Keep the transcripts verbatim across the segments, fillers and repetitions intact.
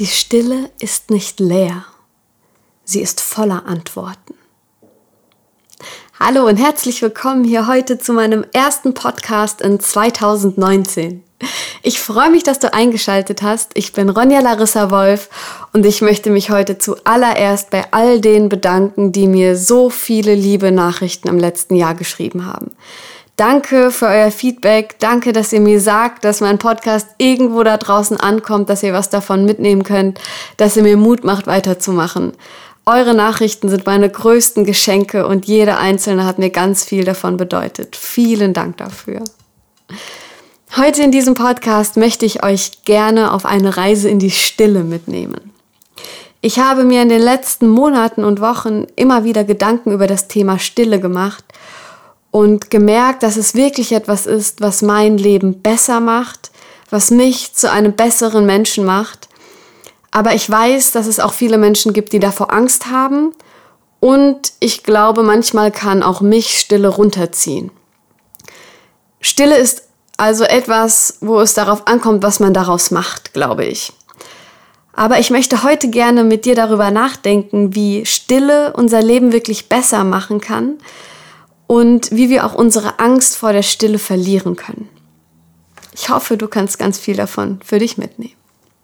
Die Stille ist nicht leer, sie ist voller Antworten. Hallo und herzlich willkommen hier heute zu meinem ersten Podcast in zwanzig neunzehn. Ich freue mich, dass du eingeschaltet hast. Ich bin Ronja Larissa Wolf und ich möchte mich heute zuallererst bei all denen bedanken, die mir so viele liebe Nachrichten im letzten Jahr geschrieben haben. Danke für euer Feedback, danke, dass ihr mir sagt, dass mein Podcast irgendwo da draußen ankommt, dass ihr was davon mitnehmen könnt, dass ihr mir Mut macht, weiterzumachen. Eure Nachrichten sind meine größten Geschenke und jede einzelne hat mir ganz viel davon bedeutet. Vielen Dank dafür. Heute in diesem Podcast möchte ich euch gerne auf eine Reise in die Stille mitnehmen. Ich habe mir in den letzten Monaten und Wochen immer wieder Gedanken über das Thema Stille gemacht und gemerkt, dass es wirklich etwas ist, was mein Leben besser macht, was mich zu einem besseren Menschen macht. Aber ich weiß, dass es auch viele Menschen gibt, die davor Angst haben. Und ich glaube, manchmal kann auch mich Stille runterziehen. Stille ist also etwas, wo es darauf ankommt, was man daraus macht, glaube ich. Aber ich möchte heute gerne mit dir darüber nachdenken, wie Stille unser Leben wirklich besser machen kann und wie wir auch unsere Angst vor der Stille verlieren können. Ich hoffe, du kannst ganz viel davon für dich mitnehmen.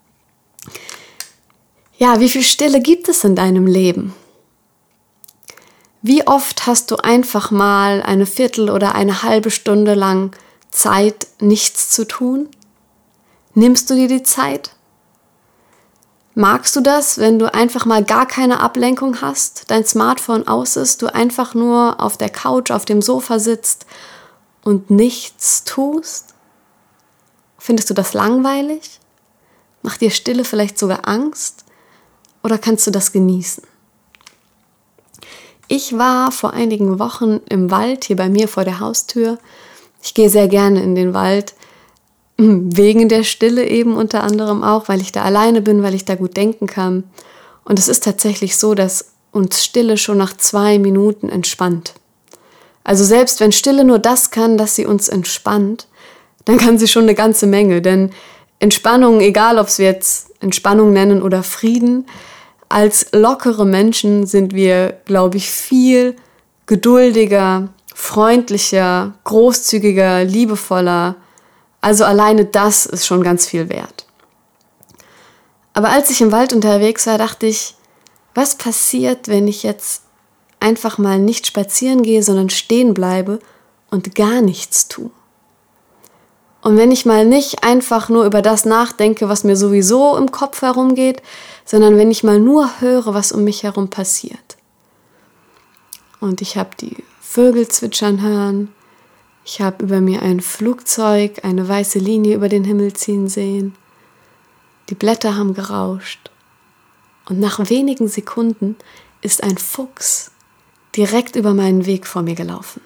Ja, wie viel Stille gibt es in deinem Leben? Wie oft hast du einfach mal eine Viertel oder eine halbe Stunde lang Zeit, nichts zu tun? Nimmst du dir die Zeit? Magst du das, wenn du einfach mal gar keine Ablenkung hast, dein Smartphone aus ist, du einfach nur auf der Couch, auf dem Sofa sitzt und nichts tust? Findest du das langweilig? Macht dir Stille vielleicht sogar Angst? Oder kannst du das genießen? Ich war vor einigen Wochen im Wald, hier bei mir vor der Haustür. Ich gehe sehr gerne in den Wald, wegen der Stille eben unter anderem auch, weil ich da alleine bin, weil ich da gut denken kann. Und es ist tatsächlich so, dass uns Stille schon nach zwei Minuten entspannt. Also selbst wenn Stille nur das kann, dass sie uns entspannt, dann kann sie schon eine ganze Menge. Denn Entspannung, egal ob wir jetzt Entspannung nennen oder Frieden, als lockere Menschen sind wir, glaube ich, viel geduldiger, freundlicher, großzügiger, liebevoller. Also alleine das ist schon ganz viel wert. Aber als ich im Wald unterwegs war, dachte ich, was passiert, wenn ich jetzt einfach mal nicht spazieren gehe, sondern stehen bleibe und gar nichts tue? Und wenn ich mal nicht einfach nur über das nachdenke, was mir sowieso im Kopf herumgeht, sondern wenn ich mal nur höre, was um mich herum passiert. Und ich habe die Vögel zwitschern hören, ich habe über mir ein Flugzeug, eine weiße Linie über den Himmel ziehen sehen. Die Blätter haben gerauscht. Und nach wenigen Sekunden ist ein Fuchs direkt über meinen Weg vor mir gelaufen.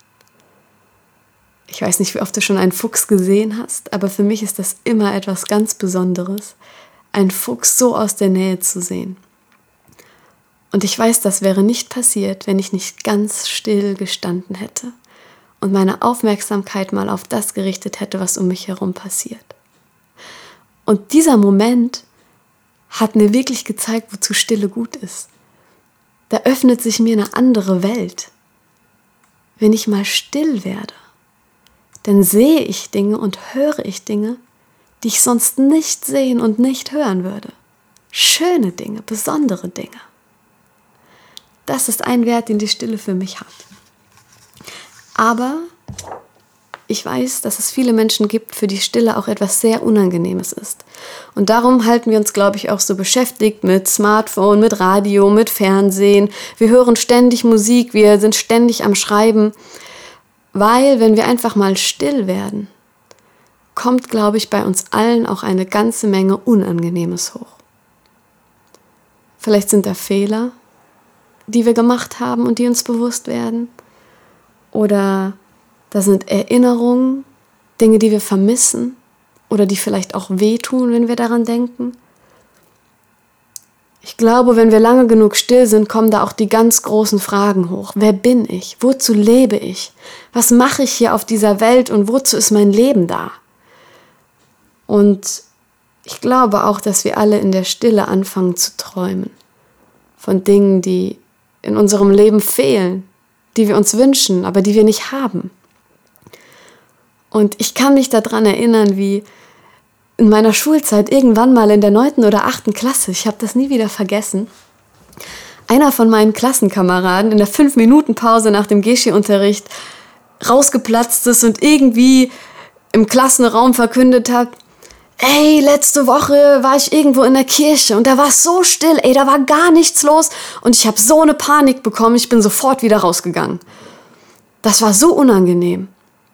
Ich weiß nicht, wie oft du schon einen Fuchs gesehen hast, aber für mich ist das immer etwas ganz Besonderes, einen Fuchs so aus der Nähe zu sehen. Und ich weiß, das wäre nicht passiert, wenn ich nicht ganz still gestanden hätte und meine Aufmerksamkeit mal auf das gerichtet hätte, was um mich herum passiert. Und dieser Moment hat mir wirklich gezeigt, wozu Stille gut ist. Da öffnet sich mir eine andere Welt. Wenn ich mal still werde, dann sehe ich Dinge und höre ich Dinge, die ich sonst nicht sehen und nicht hören würde. Schöne Dinge, besondere Dinge. Das ist ein Wert, den die Stille für mich hat. Aber ich weiß, dass es viele Menschen gibt, für die Stille auch etwas sehr Unangenehmes ist. Und darum halten wir uns, glaube ich, auch so beschäftigt mit Smartphone, mit Radio, mit Fernsehen. Wir hören ständig Musik, wir sind ständig am Schreiben. Weil, wenn wir einfach mal still werden, kommt, glaube ich, bei uns allen auch eine ganze Menge Unangenehmes hoch. Vielleicht sind da Fehler, die wir gemacht haben und die uns bewusst werden. Oder da sind Erinnerungen, Dinge, die wir vermissen oder die vielleicht auch wehtun, wenn wir daran denken. Ich glaube, wenn wir lange genug still sind, kommen da auch die ganz großen Fragen hoch. Wer bin ich? Wozu lebe ich? Was mache ich hier auf dieser Welt und wozu ist mein Leben da? Und Ich glaube auch, dass wir alle in der Stille anfangen zu träumen. Von Dingen, die in unserem Leben fehlen, die wir uns wünschen, aber die wir nicht haben. Und ich kann mich daran erinnern, wie in meiner Schulzeit irgendwann mal in der neunten oder achten Klasse, ich habe das nie wieder vergessen, einer von meinen Klassenkameraden in der fünf-Minuten-Pause nach dem Geschi-Unterricht rausgeplatzt ist und irgendwie im Klassenraum verkündet hat: Ey, letzte Woche war ich irgendwo in der Kirche und da war es so still, ey, da war gar nichts los und ich habe so eine Panik bekommen, ich bin sofort wieder rausgegangen. Das war so unangenehm.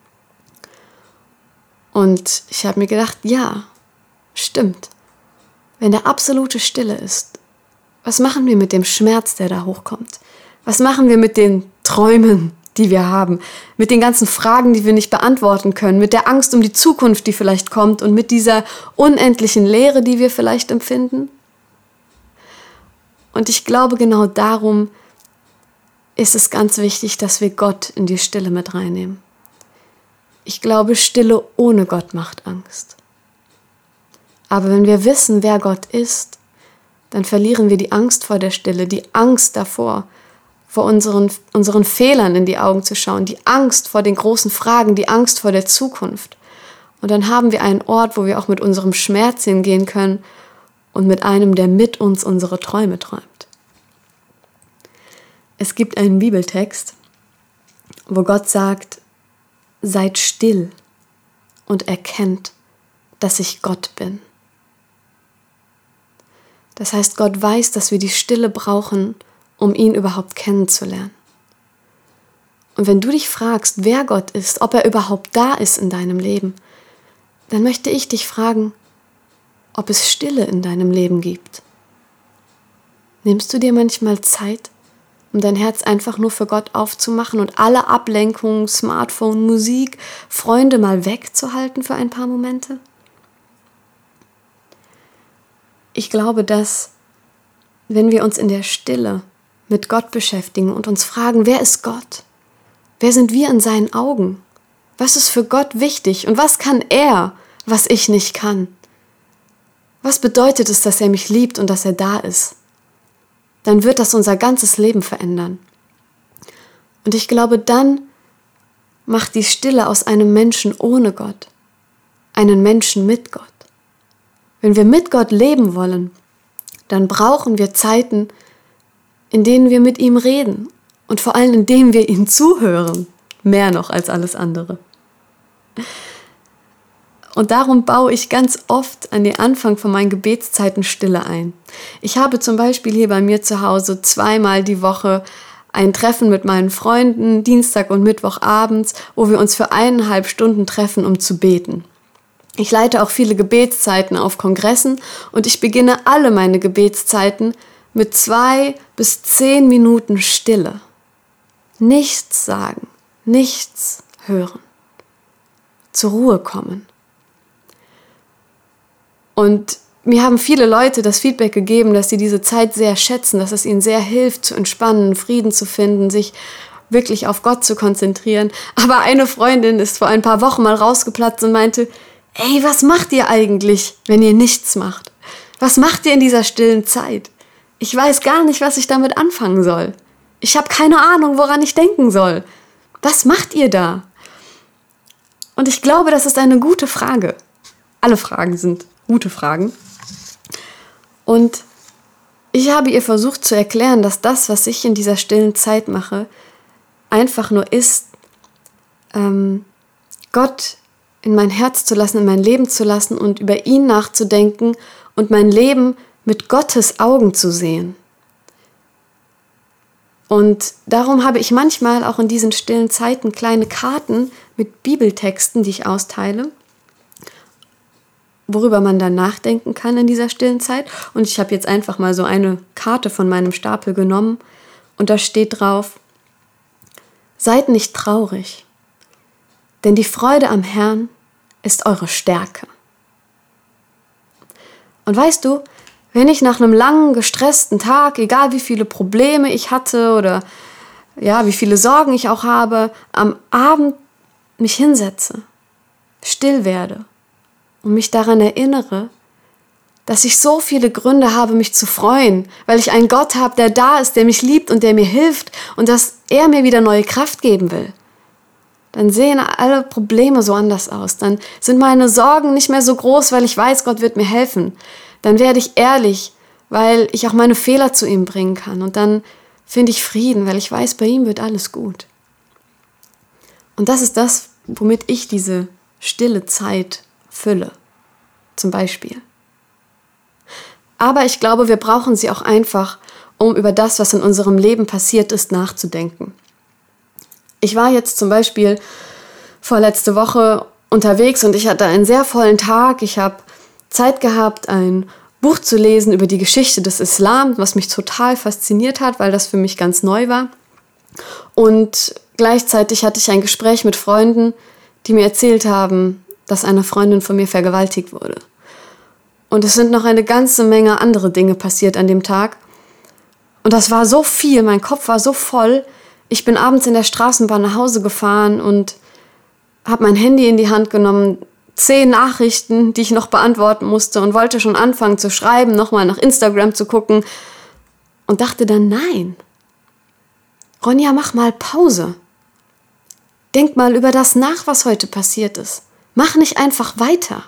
Und ich habe mir gedacht, ja, stimmt. Wenn da absolute Stille ist, was machen wir mit dem Schmerz, der da hochkommt? Was machen wir mit den Träumen, die wir haben? Mit den ganzen Fragen, die wir nicht beantworten können? Mit der Angst um die Zukunft, die vielleicht kommt? Und mit dieser unendlichen Leere, die wir vielleicht empfinden? Und ich glaube, genau darum ist es ganz wichtig, dass wir Gott in die Stille mit reinnehmen. Ich glaube, Stille ohne Gott macht Angst. Aber wenn wir wissen, wer Gott ist, dann verlieren wir die Angst vor der Stille, die Angst davor, vor unseren, unseren Fehlern in die Augen zu schauen, die Angst vor den großen Fragen, die Angst vor der Zukunft. Und dann haben wir einen Ort, wo wir auch mit unserem Schmerz hingehen können und mit einem, der mit uns unsere Träume träumt. Es gibt einen Bibeltext, wo Gott sagt: Seid still und erkennt, dass ich Gott bin. Das heißt, Gott weiß, dass wir die Stille brauchen, um ihn überhaupt kennenzulernen. Und wenn du dich fragst, wer Gott ist, ob er überhaupt da ist in deinem Leben, dann möchte ich dich fragen, ob es Stille in deinem Leben gibt. Nimmst du dir manchmal Zeit, um dein Herz einfach nur für Gott aufzumachen und alle Ablenkungen, Smartphone, Musik, Freunde mal wegzuhalten für ein paar Momente? Ich glaube, dass, wenn wir uns in der Stille mit Gott beschäftigen und uns fragen, wer ist Gott? Wer sind wir in seinen Augen? Was ist für Gott wichtig und was kann er, was ich nicht kann? Was bedeutet es, dass er mich liebt und dass er da ist? Dann wird das unser ganzes Leben verändern. Und ich glaube, dann macht die Stille aus einem Menschen ohne Gott einen Menschen mit Gott. Wenn wir mit Gott leben wollen, dann brauchen wir Zeiten, in denen wir mit ihm reden und vor allem in denen wir ihm zuhören, mehr noch als alles andere. Und darum baue ich ganz oft an den Anfang von meinen Gebetszeiten Stille ein. Ich habe zum Beispiel hier bei mir zu Hause zweimal die Woche ein Treffen mit meinen Freunden, Dienstag und Mittwoch abends, wo wir uns für eineinhalb Stunden treffen, um zu beten. Ich leite auch viele Gebetszeiten auf Kongressen und ich beginne alle meine Gebetszeiten mit zwei bis zehn Minuten Stille. Nichts sagen, nichts hören. Zur Ruhe kommen. Und mir haben viele Leute das Feedback gegeben, dass sie diese Zeit sehr schätzen, dass es ihnen sehr hilft, zu entspannen, Frieden zu finden, sich wirklich auf Gott zu konzentrieren. Aber eine Freundin ist vor ein paar Wochen mal rausgeplatzt und meinte: Ey, was macht ihr eigentlich, wenn ihr nichts macht? Was macht ihr in dieser stillen Zeit? Ich weiß gar nicht, was ich damit anfangen soll. Ich habe keine Ahnung, woran ich denken soll. Was macht ihr da? Und ich glaube, das ist eine gute Frage. Alle Fragen sind gute Fragen. Und ich habe ihr versucht zu erklären, dass das, was ich in dieser stillen Zeit mache, einfach nur ist, ähm, Gott in mein Herz zu lassen, in mein Leben zu lassen und über ihn nachzudenken und mein Leben mit Gottes Augen zu sehen. Und darum habe ich manchmal auch in diesen stillen Zeiten kleine Karten mit Bibeltexten, die ich austeile, worüber man dann nachdenken kann in dieser stillen Zeit. Und ich habe jetzt einfach mal so eine Karte von meinem Stapel genommen und da steht drauf: Seid nicht traurig, denn die Freude am Herrn ist eure Stärke. Und weißt du, wenn ich nach einem langen, gestressten Tag, egal wie viele Probleme ich hatte oder ja, wie viele Sorgen ich auch habe, am Abend mich hinsetze, still werde und mich daran erinnere, dass ich so viele Gründe habe, mich zu freuen, weil ich einen Gott habe, der da ist, der mich liebt und der mir hilft und dass er mir wieder neue Kraft geben will, dann sehen alle Probleme so anders aus. Dann sind meine Sorgen nicht mehr so groß, weil ich weiß, Gott wird mir helfen. Dann werde ich ehrlich, weil ich auch meine Fehler zu ihm bringen kann. Und dann finde ich Frieden, weil ich weiß, bei ihm wird alles gut. Und das ist das, womit ich diese stille Zeit fülle, zum Beispiel. Aber ich glaube, wir brauchen sie auch einfach, um über das, was in unserem Leben passiert ist, nachzudenken. Ich war jetzt zum Beispiel vorletzte Woche unterwegs und ich hatte einen sehr vollen Tag. Ich habe Zeit gehabt, ein Buch zu lesen über die Geschichte des Islam, was mich total fasziniert hat, weil das für mich ganz neu war. Und gleichzeitig hatte ich ein Gespräch mit Freunden, die mir erzählt haben, dass eine Freundin von mir vergewaltigt wurde. Und es sind noch eine ganze Menge andere Dinge passiert an dem Tag. Und das war so viel, mein Kopf war so voll. Ich bin abends in der Straßenbahn nach Hause gefahren und habe mein Handy in die Hand genommen, zehn Nachrichten, die ich noch beantworten musste und wollte schon anfangen zu schreiben, nochmal nach Instagram zu gucken und dachte dann, nein, Ronja, mach mal Pause. Denk mal über das nach, was heute passiert ist. Mach nicht einfach weiter.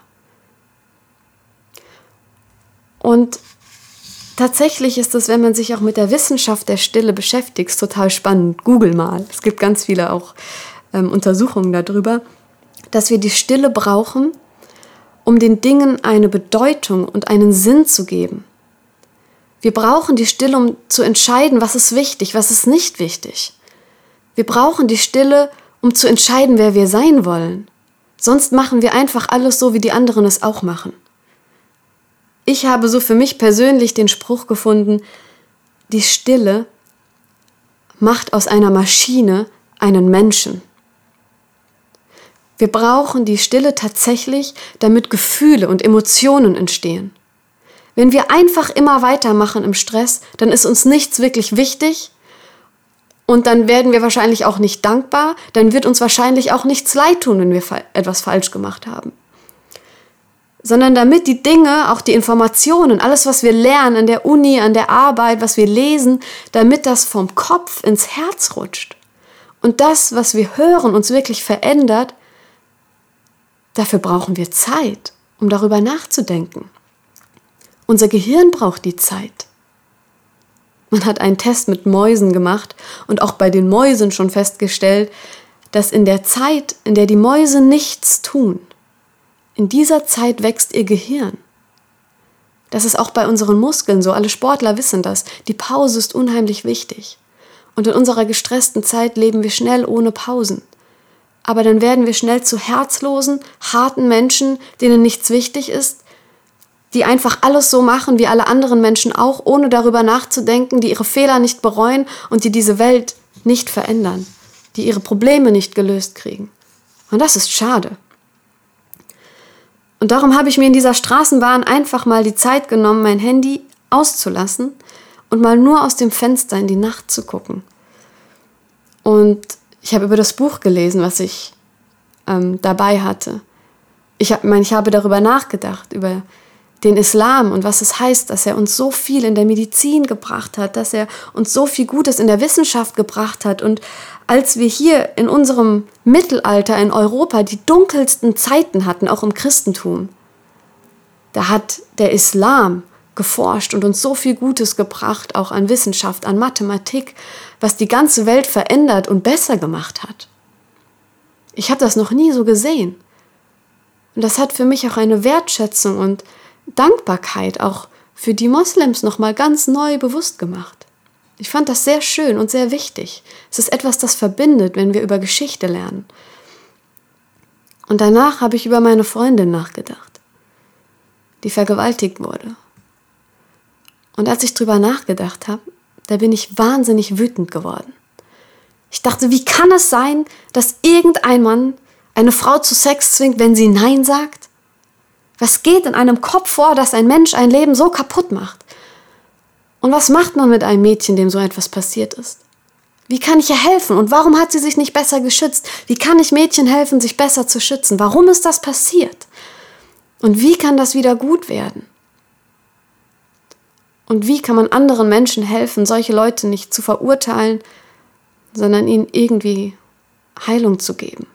Und tatsächlich ist es, wenn man sich auch mit der Wissenschaft der Stille beschäftigt, total spannend. Google mal. Es gibt ganz viele auch ähm, Untersuchungen darüber, dass wir die Stille brauchen, um den Dingen eine Bedeutung und einen Sinn zu geben. Wir brauchen die Stille, um zu entscheiden, was ist wichtig, was ist nicht wichtig. Wir brauchen die Stille, um zu entscheiden, wer wir sein wollen. Sonst machen wir einfach alles so, wie die anderen es auch machen. Ich habe so für mich persönlich den Spruch gefunden, die Stille macht aus einer Maschine einen Menschen. Wir brauchen die Stille tatsächlich, damit Gefühle und Emotionen entstehen. Wenn wir einfach immer weitermachen im Stress, dann ist uns nichts wirklich wichtig und dann werden wir wahrscheinlich auch nicht dankbar, dann wird uns wahrscheinlich auch nichts leid tun, wenn wir etwas falsch gemacht haben. Sondern damit die Dinge, auch die Informationen, alles, was wir lernen an der Uni, an der Arbeit, was wir lesen, damit das vom Kopf ins Herz rutscht. Und das, was wir hören, uns wirklich verändert, dafür brauchen wir Zeit, um darüber nachzudenken. Unser Gehirn braucht die Zeit. Man hat einen Test mit Mäusen gemacht und auch bei den Mäusen schon festgestellt, dass in der Zeit, in der die Mäuse nichts tun, in dieser Zeit wächst ihr Gehirn. Das ist auch bei unseren Muskeln so. Alle Sportler wissen das. Die Pause ist unheimlich wichtig. Und in unserer gestressten Zeit leben wir schnell ohne Pausen. Aber dann werden wir schnell zu herzlosen, harten Menschen, denen nichts wichtig ist, die einfach alles so machen wie alle anderen Menschen auch, ohne darüber nachzudenken, die ihre Fehler nicht bereuen und die diese Welt nicht verändern, die ihre Probleme nicht gelöst kriegen. Und das ist schade. Und darum habe ich mir in dieser Straßenbahn einfach mal die Zeit genommen, mein Handy auszulassen und mal nur aus dem Fenster in die Nacht zu gucken. Und ich habe über das Buch gelesen, was ich ähm, dabei hatte. Ich, hab, ich meine, ich habe darüber nachgedacht, über den Islam und was es heißt, dass er uns so viel in der Medizin gebracht hat, dass er uns so viel Gutes in der Wissenschaft gebracht hat. Und als wir hier in unserem Mittelalter in Europa die dunkelsten Zeiten hatten, auch im Christentum, da hat der Islam geforscht und uns so viel Gutes gebracht, auch an Wissenschaft, an Mathematik, was die ganze Welt verändert und besser gemacht hat. Ich habe das noch nie so gesehen. Und das hat für mich auch eine Wertschätzung und Dankbarkeit auch für die Moslems nochmal ganz neu bewusst gemacht. Ich fand das sehr schön und sehr wichtig. Es ist etwas, das verbindet, wenn wir über Geschichte lernen. Und danach habe ich über meine Freundin nachgedacht, die vergewaltigt wurde. Und als ich drüber nachgedacht habe, da bin ich wahnsinnig wütend geworden. Ich dachte, wie kann es sein, dass irgendein Mann eine Frau zu Sex zwingt, wenn sie Nein sagt? Was geht in einem Kopf vor, dass ein Mensch ein Leben so kaputt macht? Und was macht man mit einem Mädchen, dem so etwas passiert ist? Wie kann ich ihr helfen? Und warum hat sie sich nicht besser geschützt? Wie kann ich Mädchen helfen, sich besser zu schützen? Warum ist das passiert? Und wie kann das wieder gut werden? Und wie kann man anderen Menschen helfen, solche Leute nicht zu verurteilen, sondern ihnen irgendwie Heilung zu geben?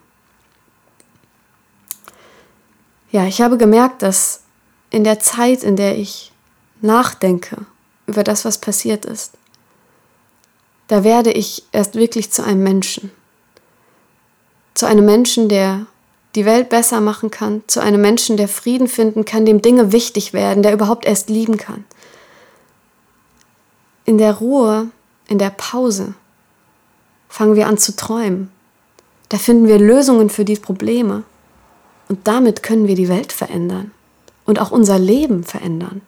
Ja, ich habe gemerkt, dass in der Zeit, in der ich nachdenke über das, was passiert ist, da werde ich erst wirklich zu einem Menschen. Zu einem Menschen, der die Welt besser machen kann, zu einem Menschen, der Frieden finden kann, dem Dinge wichtig werden, der überhaupt erst lieben kann. In der Ruhe, in der Pause fangen wir an zu träumen. Da finden wir Lösungen für die Probleme. Und damit können wir die Welt verändern und auch unser Leben verändern.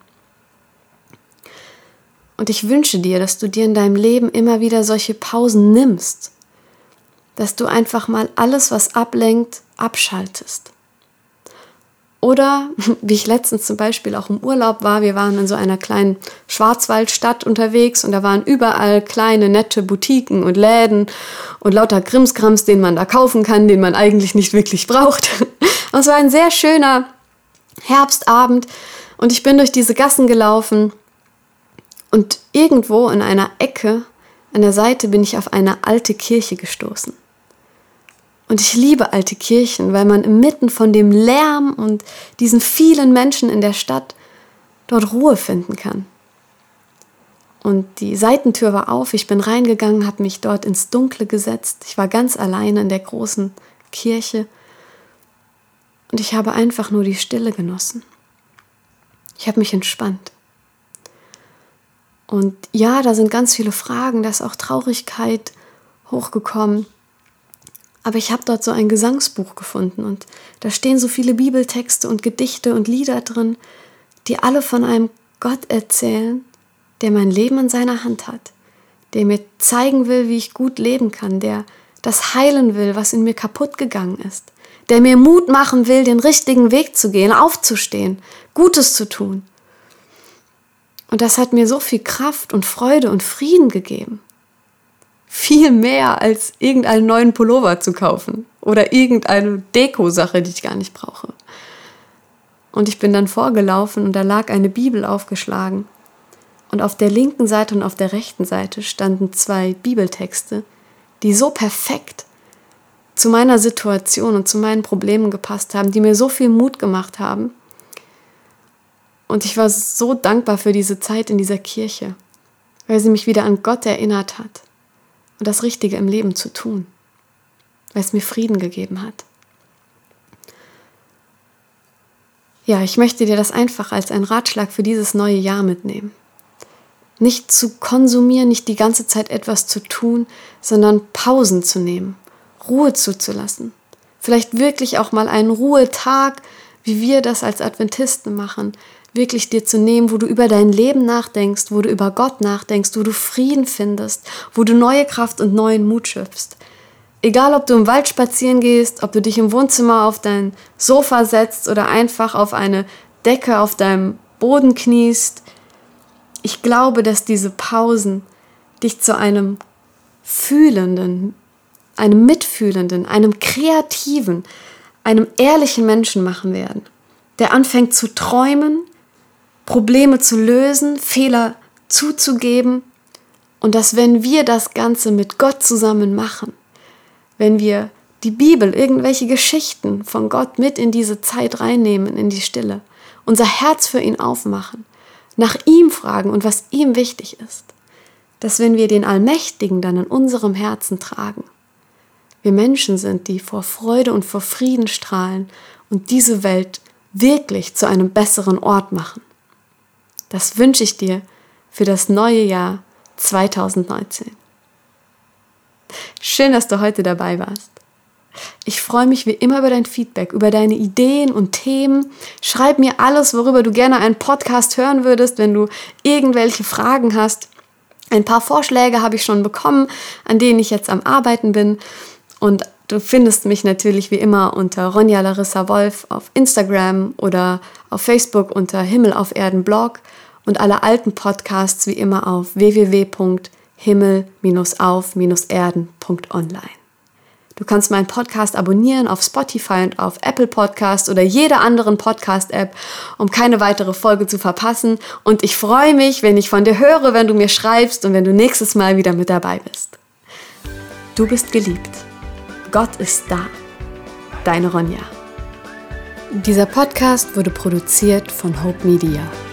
Und ich wünsche dir, dass du dir in deinem Leben immer wieder solche Pausen nimmst, dass du einfach mal alles, was ablenkt, abschaltest. Oder, wie ich letztens zum Beispiel auch im Urlaub war, wir waren in so einer kleinen Schwarzwaldstadt unterwegs und da waren überall kleine, nette Boutiquen und Läden und lauter Krimskrams, den man da kaufen kann, den man eigentlich nicht wirklich braucht. Und es war ein sehr schöner Herbstabend und ich bin durch diese Gassen gelaufen und irgendwo in einer Ecke an der Seite bin ich auf eine alte Kirche gestoßen. Und ich liebe alte Kirchen, weil man inmitten von dem Lärm und diesen vielen Menschen in der Stadt dort Ruhe finden kann. Und die Seitentür war auf, ich bin reingegangen, habe mich dort ins Dunkle gesetzt. Ich war ganz alleine in der großen Kirche und ich habe einfach nur die Stille genossen. Ich habe mich entspannt. Und ja, da sind ganz viele Fragen, da ist auch Traurigkeit hochgekommen. Aber ich habe dort so ein Gesangsbuch gefunden und da stehen so viele Bibeltexte und Gedichte und Lieder drin, die alle von einem Gott erzählen, der mein Leben in seiner Hand hat, der mir zeigen will, wie ich gut leben kann, der das heilen will, was in mir kaputt gegangen ist, der mir Mut machen will, den richtigen Weg zu gehen, aufzustehen, Gutes zu tun. Und das hat mir so viel Kraft und Freude und Frieden gegeben. Viel mehr als irgendeinen neuen Pullover zu kaufen oder irgendeine Deko-Sache, die ich gar nicht brauche. Und ich bin dann vorgelaufen und da lag eine Bibel aufgeschlagen. Und auf der linken Seite und auf der rechten Seite standen zwei Bibeltexte, die so perfekt zu meiner Situation und zu meinen Problemen gepasst haben, die mir so viel Mut gemacht haben. Und ich war so dankbar für diese Zeit in dieser Kirche, weil sie mich wieder an Gott erinnert hat. Und das Richtige im Leben zu tun, weil es mir Frieden gegeben hat. Ja, ich möchte dir das einfach als einen Ratschlag für dieses neue Jahr mitnehmen. Nicht zu konsumieren, nicht die ganze Zeit etwas zu tun, sondern Pausen zu nehmen, Ruhe zuzulassen. Vielleicht wirklich auch mal einen Ruhetag, wie wir das als Adventisten machen, wirklich dir zu nehmen, wo du über dein Leben nachdenkst, wo du über Gott nachdenkst, wo du Frieden findest, wo du neue Kraft und neuen Mut schöpfst. Egal, ob du im Wald spazieren gehst, ob du dich im Wohnzimmer auf dein Sofa setzt oder einfach auf eine Decke auf deinem Boden kniest. Ich glaube, dass diese Pausen dich zu einem fühlenden, einem mitfühlenden, einem kreativen, einem ehrlichen Menschen machen werden, der anfängt zu träumen, Probleme zu lösen, Fehler zuzugeben und dass, wenn wir das Ganze mit Gott zusammen machen, wenn wir die Bibel, irgendwelche Geschichten von Gott mit in diese Zeit reinnehmen, in die Stille, unser Herz für ihn aufmachen, nach ihm fragen und was ihm wichtig ist, dass, wenn wir den Allmächtigen dann in unserem Herzen tragen, wir Menschen sind, die vor Freude und vor Frieden strahlen und diese Welt wirklich zu einem besseren Ort machen. Das wünsche ich dir für das neue Jahr zwanzig neunzehn. Schön, dass du heute dabei warst. Ich freue mich wie immer über dein Feedback, über deine Ideen und Themen. Schreib mir alles, worüber du gerne einen Podcast hören würdest, wenn du irgendwelche Fragen hast. Ein paar Vorschläge habe ich schon bekommen, an denen ich jetzt am Arbeiten bin. Und du findest mich natürlich wie immer unter Ronja Larissa Wolf auf Instagram oder auf Facebook unter Himmel auf Erden Blog und alle alten Podcasts wie immer auf w w w punkt himmel auf erden punkt online. Du kannst meinen Podcast abonnieren auf Spotify und auf Apple Podcast oder jeder anderen Podcast-App, um keine weitere Folge zu verpassen. Und ich freue mich, wenn ich von dir höre, wenn du mir schreibst und wenn du nächstes Mal wieder mit dabei bist. Du bist geliebt. Gott ist da. Deine Ronja. Dieser Podcast wurde produziert von Hope Media.